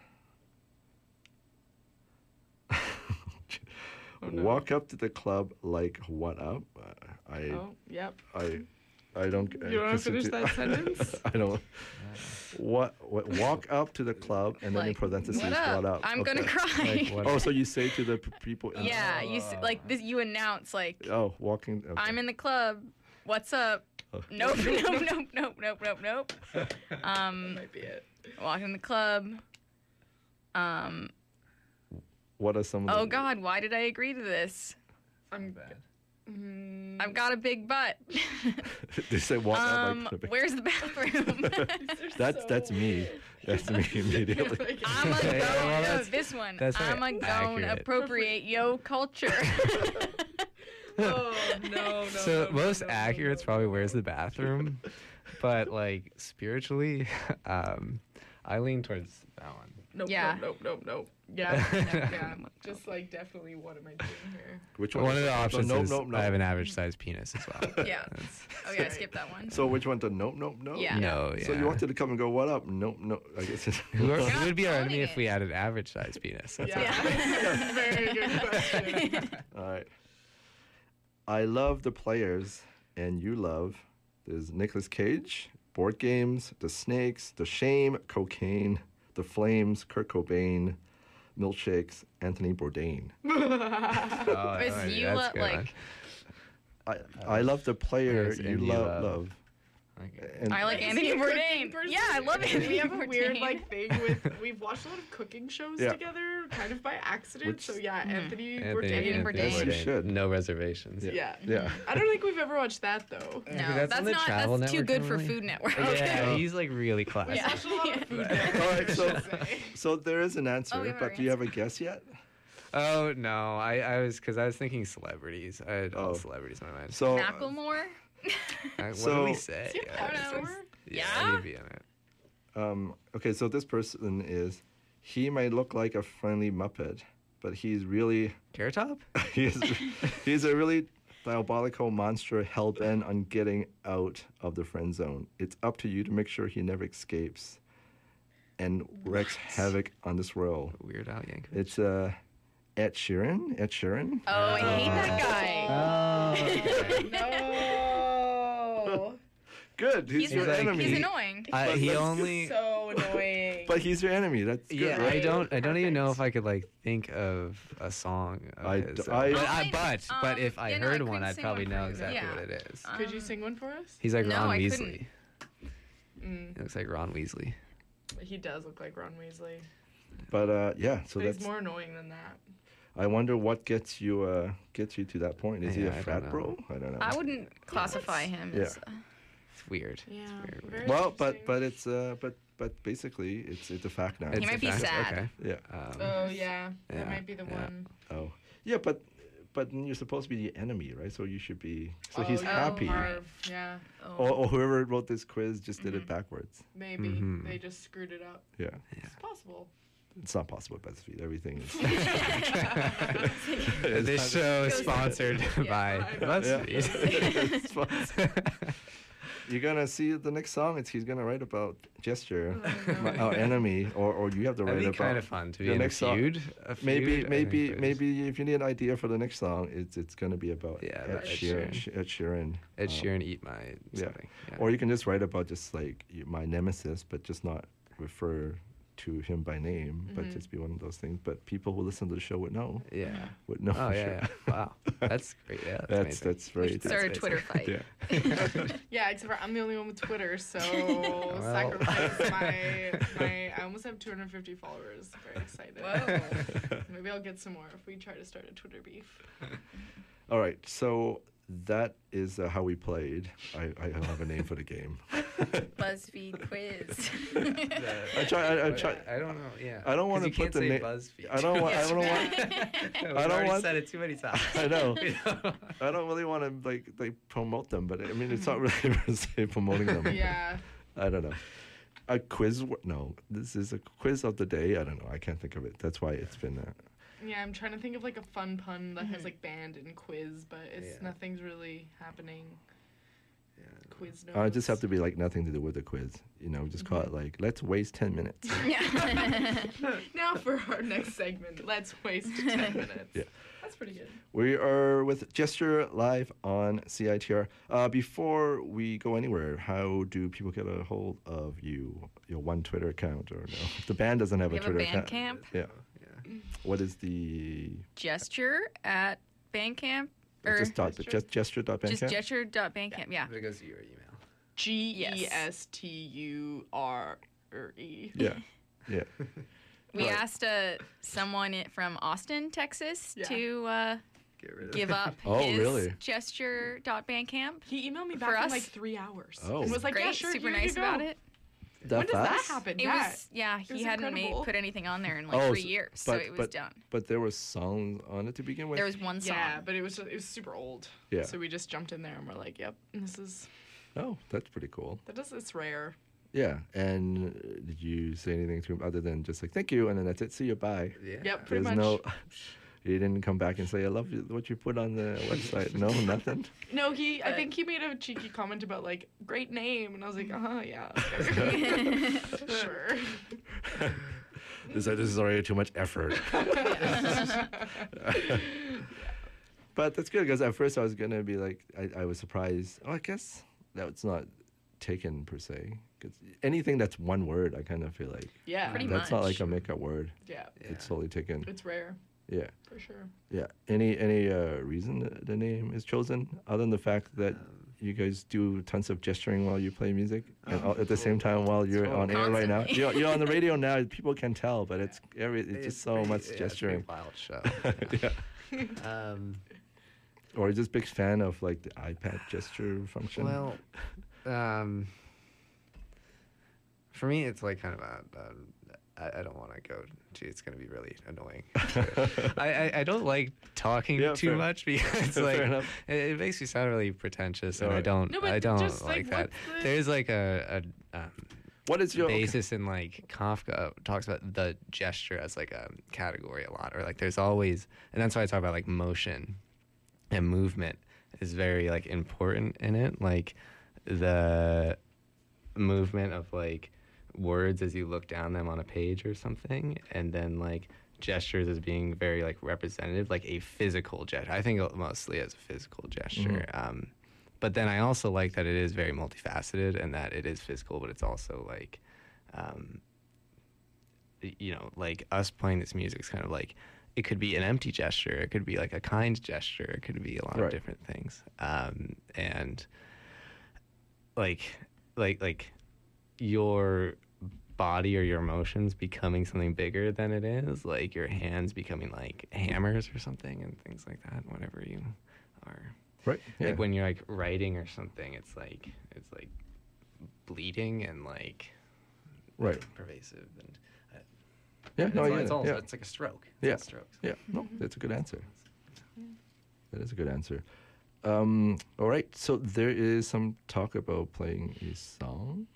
Oh, no. Walk up to the club like what up? Uh, I Oh, yep. I I don't. You don't want to finish that sentence? I don't. What, what? Walk up to the club and then in Like, parentheses, what up? what up? I'm gonna cry. Like, what- Oh, so you say to the p- people? in- Yeah, you s- like this. You announce like, Oh, walking. Okay. I'm in the club. What's up? Oh. Nope, nope, nope, nope, nope, nope, nope. Um, Might be it. walking in the club. Um. What are some? Of Oh the, God, why did I agree to this? I'm Bad. Mm, I've got a big butt. They say walk up Um, like. where's the bathroom? That's that's me. That's me immediately. I'm a Okay, go. well, no, that's- this one. that's I'm a very gone accurate. appropriate yo culture. oh, no, no. So no, most no, no, accurate's no. probably where's the bathroom, but like spiritually, um, I lean towards that one. Nope, Yeah. nope, nope, nope, nope. Yeah, yeah. Just like definitely what am I doing here? Which One, one? of the So options nope, is nope, nope. I have an average sized penis as well. Yeah. That's- Oh yeah, skip that one. So which one? The nope, nope, nope. Yeah. No, yeah. So you wanted to come and go, what up? Nope, nope. I guess it's. Who, are, You're who would be our owning enemy if it. we had an average sized penis? That's Yeah. Very good question. All right. I love the players, and you love. There's Nicolas Cage, board games, The Snakes, The Shame, Cocaine, The Flames, Kurt Cobain, Milkshakes, Anthony Bourdain. Oh, Is oh, you that's lo- good like? one. I I love the player Yes, you and you love love. love. Okay. And I like Is Anthony he a cooking Bourdain. person? Yeah, I love Anthony We have a weird Bourdain. like thing with we've watched a lot of cooking shows Yeah. together, kind of by accident. Which- so yeah, Anthony, Anthony, Bourdain. Anthony Anthony Bourdain. Yes, you Bourdain. should. No reservations. Yeah. Yeah. I don't think we've ever watched that though. No, that's that's, on the not. Travel That's too Network, good for Emily? Food Network. Yeah, he's like really We classy. Yeah. watched a lot of Food Network. All right, I so should say. so there is an answer, Oh, we have but our do you have a guess yet? Oh no, I, I was because I was thinking celebrities. I had all Oh. celebrities in my mind. So Macklemore. Uh, what so- do we say? Is he a Yeah, pop it's- star? yeah, Yeah? he'd be in it. um okay, so this person is he might look like a friendly Muppet, but he's really Carrot Top? he's he's a really diabolical monster hell bent on getting out of the friend zone. It's up to you to make sure he never escapes and wreaks havoc on this world. Weird Al Yankovic. It's uh Ed Sheeran. Ed Sheeran. Oh, I hate that guy. No. Good. He's, He's, your like- enemy. he's annoying. I, But he that's- only. So annoying. But he's your enemy. That's good. Yeah, I right? don't. I don't even know Perfect. if I could like think of a song. Of I his, d- uh, I- but, Oh, I, I- but but um, if I yeah, no, I heard couldn't one, I'd sing probably one know for you. exactly Yeah. what it is. Could you sing one for us? He's like No, Ron I Weasley. couldn't. Mm, He looks like Ron Weasley. he does look like Ron Weasley. But uh, yeah. So But that's. he's more annoying than that. I wonder what gets you uh gets you to that point. Is he Yeah, a I don't frat know. bro? I don't know. I wouldn't classify him Yeah. as. Uh, It's weird. Yeah. It's weird, Very Well, but but it's uh but but basically it's it's a fact now. He It's might a be fact, sad. Okay. Yeah. Um, Oh yeah, that yeah, might be the yeah. one. Oh. Yeah, but but you're supposed to be the enemy, right? So you should be. So oh, he's yeah, happy. Harv, yeah. Oh. Or, or whoever wrote this quiz just did it backwards. Maybe Mhm. they just screwed it up. Yeah. It's possible. It's not possible at BuzzFeed. Everything is. This show is sponsored by BuzzFeed. You're gonna see the next song. It's he's gonna write about gesture, my, our enemy, or, or you have to That'd write be about kind of fun to be the in a next song. feud. A Maybe feud, I maybe think maybe if you need an idea for the next song, it's it's gonna be about Yeah, Ed, about Ed Sheeran. Sheeran. Ed Sheeran. Ed um, Sheeran eat my yeah. something. Yeah. Or you can just write about just like y- my nemesis, but just not refer to him by name, but Mhm. just be one of those things. But people who listen to the show would know. Yeah. Would know. Oh for yeah, sure. yeah. Wow. That's great. Yeah. That's That's amazing. that's very. should start a that's Twitter fight. Yeah. Yeah, except for I'm the only one with Twitter, so sacrifice my my. I almost have two hundred fifty followers. Very excited. Whoa. Maybe I'll get some more if we try to start a Twitter beef. All right, so that is uh, how we played. I, I don't have a name for the game. BuzzFeed quiz. I try. I, I But try. I don't know. Yeah. I don't want 'Cause to you put can't the say name. BuzzFeed. I don't want. I don't want. We've I don't already want- said it too many times. I know. You know? I don't really want to like like promote them, but I mean it's not really per se promoting them. Yeah. I don't know. A quiz? w- No, this is a quiz of the day. I don't know. I can't think of it. That's why it's been. Uh, Yeah, I'm trying to think of like a fun pun that has Mhm. like band and quiz, but it's Yeah. nothing's really happening. Quiz notes. I just have to be like nothing to do with the quiz. You know, just call it like let's waste ten minutes. Now for our next segment, let's waste ten minutes. Yeah. That's pretty good. We are with Gesture live on C I T R. Uh, before we go anywhere, how do people get a hold of you? Your one Twitter account or no? The band doesn't have We a have a Twitter account. Bandcamp. Yeah. What is the Gesture at Bandcamp. Or just dot just gesture dot just bandcamp? gesture dot bandcamp. Yeah. But it goes to your email. G E S T U R E. Yeah. Yeah. We Right. asked uh, someone i- from Austin, Texas, Yeah. to uh, Get rid of give it. up Oh, his really? gesture dot bandcamp. He emailed me For back in us? like three hours. Oh. And was like, Great, yeah, sure, super here nice you about go. it. That When does that fast? happen? It yeah. was yeah. He was hadn't made incredible. put anything on there in like Oh, three so- years, so but- it was but- done. But there was songs on it to begin with. There was one song. Yeah, but it was it was super old. Yeah. So we just jumped in there and we're like, yep, this is Oh, that's pretty cool. that is it's rare. Yeah. And uh, did you say anything to him other than just like thank you and then that's it? See you, bye. Yeah. Yep, pretty There's much. no. You didn't come back and say I love you, what you put on the website. No, nothing. No, he. I But- think he made a cheeky comment about like great name, and I was like, uh huh, yeah, okay. Sure. This, this is already too much effort. But that's good because at first I was gonna be like, I, I was surprised. Oh, I guess that's not taken per se. Because anything that's one word, I kind of feel like Yeah. Pretty that's not much. like a make-up word. Yeah, It's totally taken. it's rare Yeah, for sure. yeah. Any any uh, reason the, the name is chosen other than the fact that you guys do tons of gesturing while you play music and all, at the same time while you're on air right now? Constantly. You're, you're on the radio now. People can tell, but it's every it's, just so pretty- much yeah, it's a gesturing. pretty wild show. Yeah. um, Or just big fan of like the iPad gesture function. well, um, for me, it's like kind of a. a I, I don't want to go. Gee, it's going to be really annoying. I, I I don't like talking Yeah, too fair. much because it's Fair like enough. it, it makes me sound really pretentious, and I Alright. don't. No, but I don't just, like like, that. what's the- There's like a. a um, what is your basis in like Kafka talks about the gesture as like a category a lot, or like there's always, and that's why I talk about like motion and movement is very like important in it, like the movement of like words as you look down them on a page or something, and then like gestures as being very like representative, like a physical gesture. I think mostly as a physical gesture. Mhm. Um, but then I also like that it is very multifaceted and that it is physical, but it's also like, um, y- you know, like us playing this music is kind of like, it could be an empty gesture, it could be like a kind gesture, it could be a lot Right. of different things. Um, and like, like, like your body or your emotions becoming something bigger than it is, like your hands becoming like hammers or something and things like that, whatever you are. right? Yeah. Like when you're like writing or something, it's like it's like bleeding and like right pervasive and uh, yeah, no, it's, yeah, it's also yeah. it's like a stroke. It's Yeah, like strokes. yeah, no, that's a good answer. That is a good answer. Um, all right, so there is some talk about playing a song.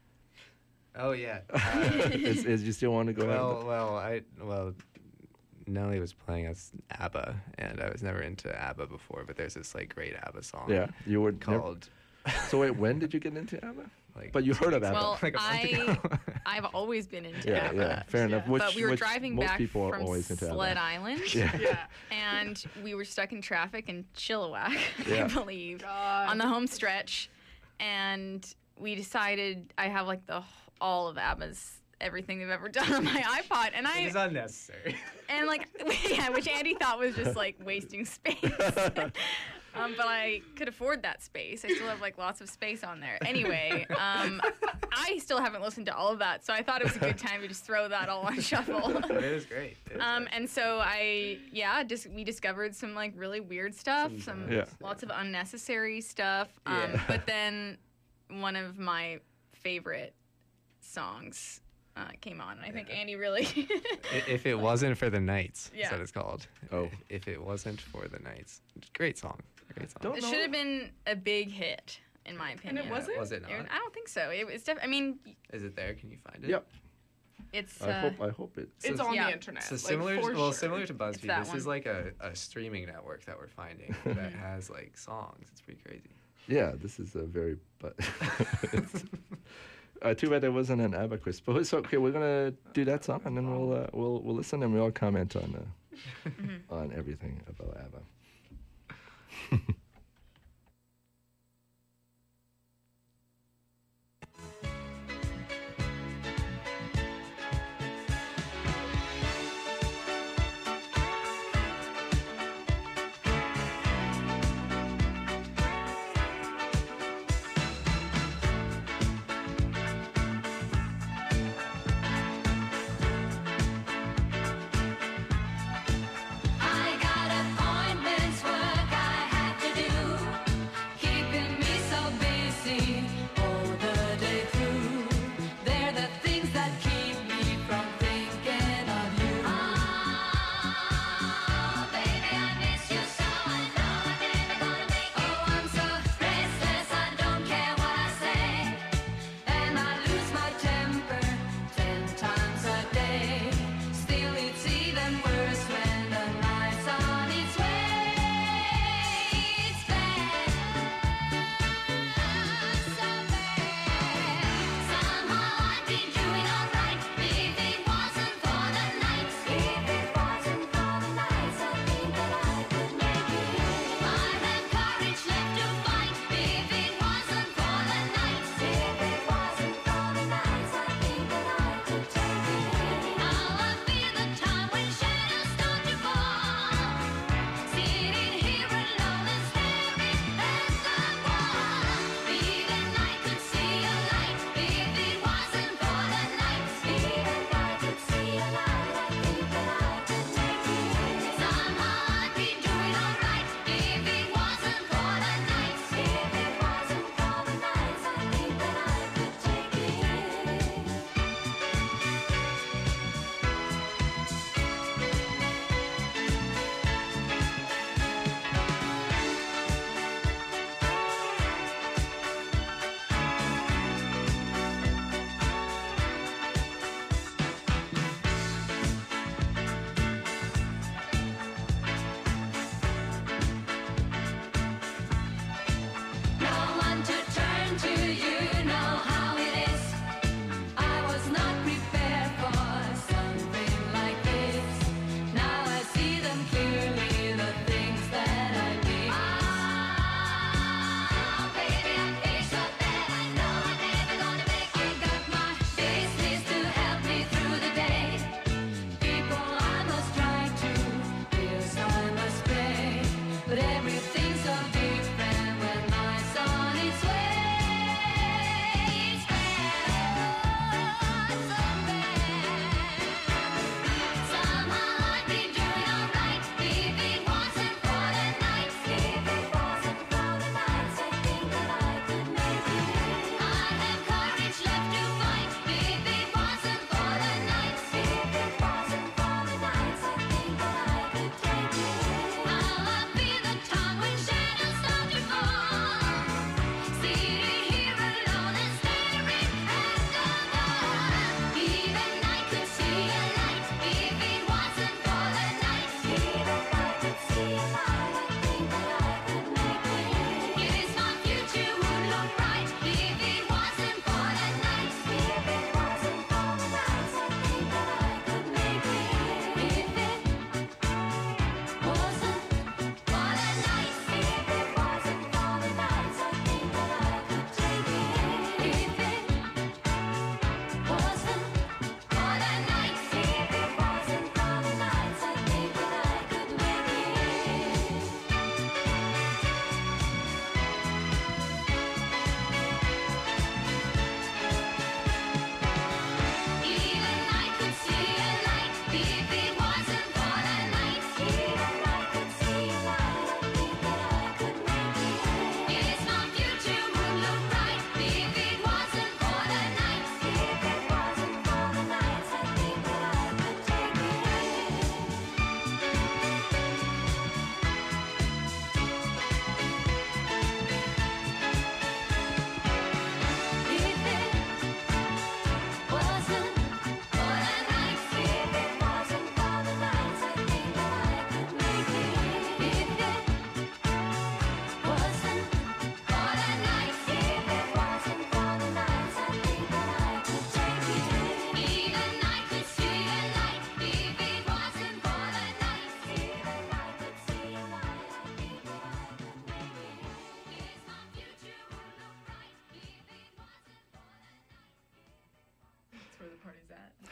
Oh yeah. Uh, is, is you still want to go well, ahead? well, I well, Nelly was playing us ABBA, and I was never into ABBA before, but there's this like great ABBA song. Yeah, you were called. Never, so wait, when did you get into ABBA? Like, but you heard of ABBA? Well, like a month I ago. I've always been into yeah, ABBA. yeah, fair enough. Which, but we were which driving most back people are from always into Sled ABBA. Island. Yeah. Yeah. And we were stuck in traffic in Chilliwack, Yeah. I believe, God. on the home stretch. And we decided I have like the all of ABBA's everything they've ever done on my iPod, and I It is unnecessary. and like yeah, which Andy thought was just like wasting space. Um, but I could afford that space. I still have like lots of space on there. Anyway, um, I still haven't listened to all of that, so I thought it was a good time to just throw that all on shuffle. It is great. It is Um, great. and so I, yeah, just we discovered some like really weird stuff, some Yeah. lots of unnecessary stuff. Um, Yeah. But then one of my favorite songs uh, came on, and I think Andy really. I- if it wasn't for the Nights, Yeah. is what it's called. Oh. If it wasn't for the Nights, great song. Great song. Don't It know. should have been a big hit, in my opinion. wasn't? Was it It- not? I don't think so. It was def- I mean, Is it there? Can you find it? Yep. it's. I uh, hope. I hope it. It's So- on yeah. the internet. So like, similar, for well, sure. similar to BuzzFeed, that this is one. like a, a streaming network that we're finding that has like songs. It's pretty crazy. Yeah, this is a very. But it's, uh, too bad there wasn't an ABBA quiz. But it's okay. We're gonna do that song, and then we'll uh, we'll we'll listen and we'll comment on uh, on everything about ABBA. I got appointments, work I have to do.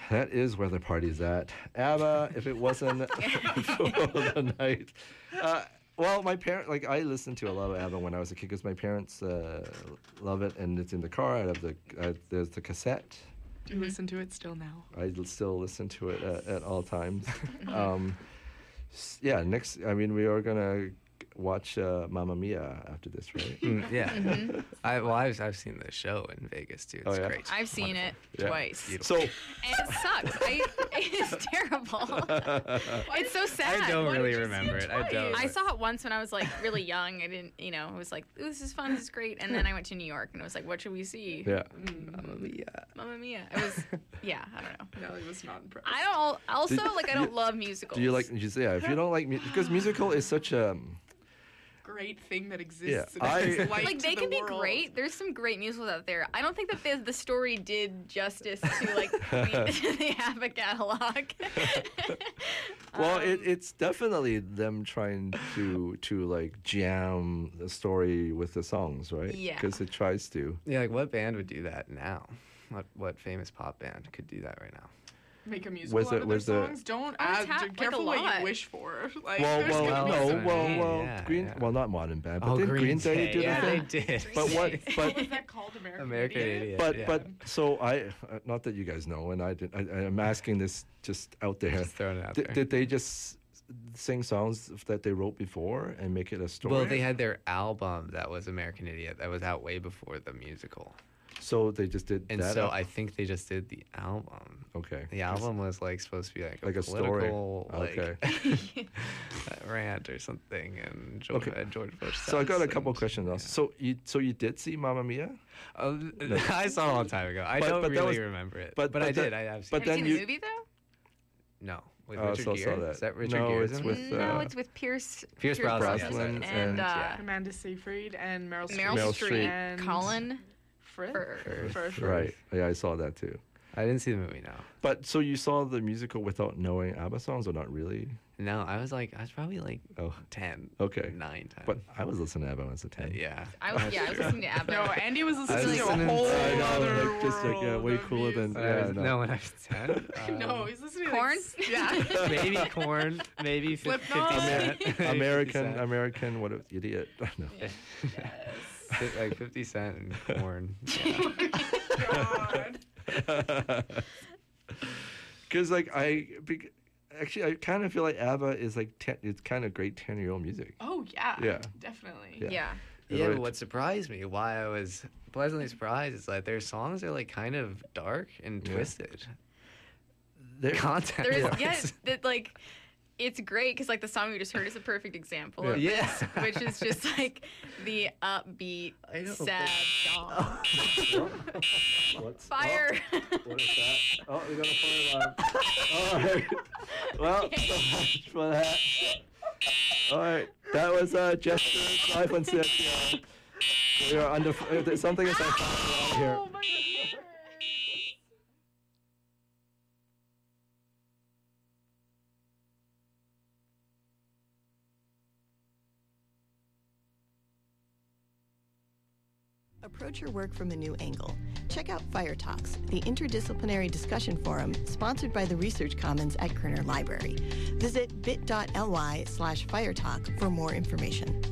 that is where the party's at. ABBA, if it wasn't for the night. Uh, well, my parents, like, I listened to a lot of ABBA when I was a kid because my parents uh, love it, and it's in the car. I have the, uh, there's the cassette. Do you listen to it still now? I still listen to it at, at all times. um, s- yeah, next, I mean, we are going to watch uh, Mamma Mia after this, right? Mm, yeah. Mhm. I, well, I've, I've seen the show in Vegas, too. It's Oh, yeah? great. I've seen it Yeah. twice. So, And it sucks. I, it's terrible. It's so sad. I don't Why really did you remember see it. I don't. I saw it once when I was like really young. I didn't, you know, I was like, ooh, this is fun, this is great. And then I went to New York and I was like, what should we see? yeah. Mamma Mia. Mamma Mia. It was, yeah, I don't know. Nelly was not impressed. I don't, also, Did- like, I don't love musicals. Do you like, you say, yeah, if you don't like, mu- because musical is such a, Great thing that exists. Yeah, and I- brings light Like, to they the can be world. great. There's some great musicals out there. I don't think that the, the story did justice to, like, the, the ABBA catalog. well, Um, it, it's definitely them trying to, to like, jam the story with the songs, right? Yeah. Because it tries to. Yeah, like, what band would do that now? What what famous pop band could do that right now? Make a musical Was out it- of their was the- songs. Don't Oh, add. it's hap- be like careful a what lot. you wish for. Like, Well, there's well, gonna be no, some- well, Yeah, well, yeah, Green, yeah. well, not Modern Band, but Oh, then Green Green Day Day, did yeah, a thing. they did. But what, What but, was that called? American, American Idiot? Idiot. but, yeah. but, so I, uh, not that you guys know, and I did, I, I'm asking this just out there. Just throwing it out Did, there. did they just sing songs that they wrote before and make it a story? Well, they had their album that was American Idiot that was out way before the musical. So they just did And that. so up? I think they just did the album. Okay. The album was like supposed to be like, Like a story. political, Okay. like, rant or something, and George, Okay. uh, George Bush. So I got a sucks couple and- questions also. So you, so you did see Mamma Mia? Oh, No. I saw it a long time ago. I But- don't but that really was- remember it, but- but, but I that- did. I have seen but it. then Have you you- seen the movie, though? No, with Oh, Richard so Gere. saw that. Is that Richard No, Gere? it's in it? with, No, uh, it's with Pierce. Pierce Brosnan, yes, Brosnan yes, and, and- uh, yeah. Amanda Seyfried and Meryl Streep. Meryl, Meryl Streep, Streep. and Colin Firth. Firth. Firth. Right. Yeah, I saw that too. I didn't see the movie. No, But so you saw the musical without knowing ABBA songs, or not really? no. I was like, I was probably like Oh, ten, okay. nine, ten. But I was listening to ABBA when I was a Uh, ten. yeah, I was, yeah, I was listening to ABBA. No, Andy was I was listening to a listening whole to- I know, other like, just like, yeah, world way of cooler than- music. When I yeah, was- no. no, when I was ten. no, um, he's listening to Corn? like, yeah. maybe Corn, maybe fif- Slipknot. fifty Cent. Maybe American, fifty Cent. American, what an idiot. No. Fi- like fifty Cent and Corn. God. Because like I, bec- actually I kind of feel like ABBA is like ten, it's kind of great ten year old music. Oh yeah. Yeah. Definitely. Yeah. Yeah. Yeah, Right. but what surprised me, why I was pleasantly surprised, is that their songs are like kind of dark and Yeah. twisted. They're- Content. There's, wise. yes, that, like, it's great because, like, the song we just heard is a perfect example of Yeah. this, which is just, like, the upbeat, I know, sad song. What's Fire. Oh, what is that? Oh, we got a fire alarm. All right. Well, so much for that. All right, that was uh, Jester five one six. Yeah. We are under uh, there's something is on fire around here. Oh my goodness. Approach your work from a new angle. Check out Fire Talks, the interdisciplinary discussion forum sponsored by the Research Commons at Kerner Library. Visit bit.ly slash firetalk for more information.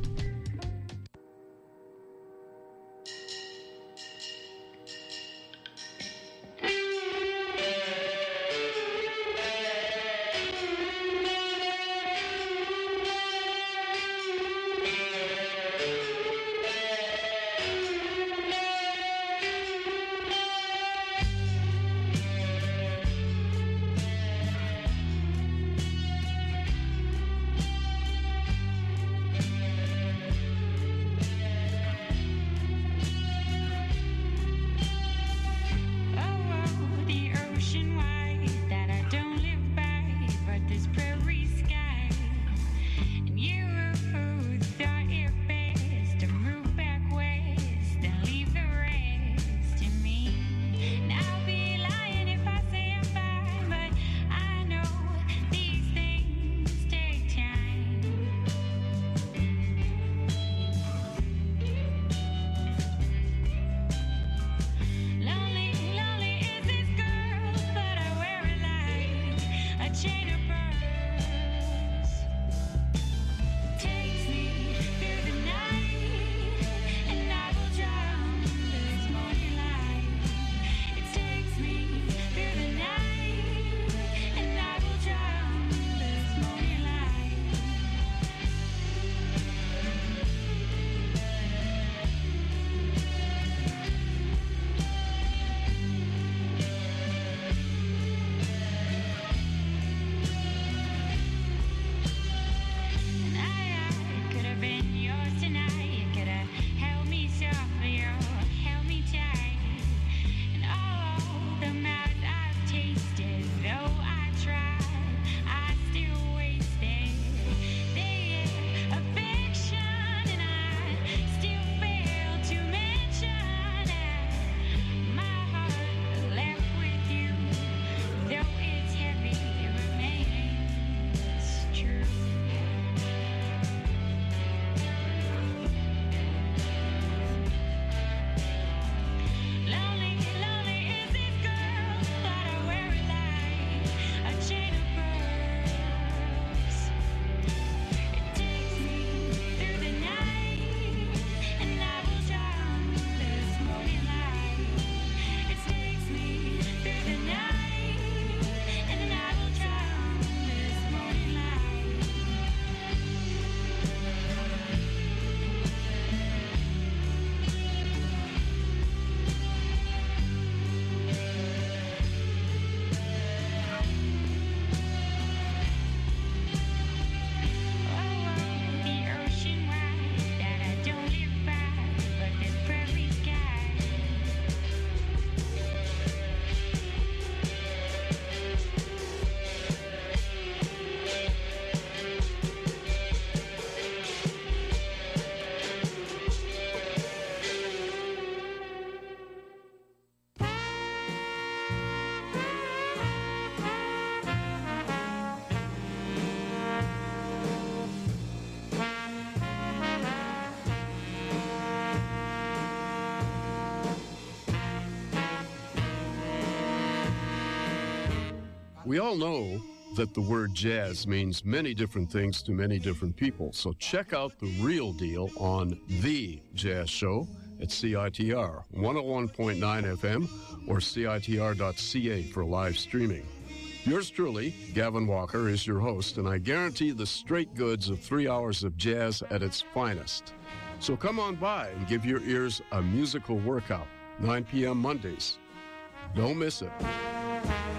We all know that the word jazz means many different things to many different people. So check out The Real Deal on The Jazz Show at C I T R one oh one point nine F M or C I T R dot C A for live streaming. Yours truly, Gavin Walker, is your host, and I guarantee the straight goods of three hours of jazz at its finest. So come on by and give your ears a musical workout, nine p.m. Mondays. Don't miss it.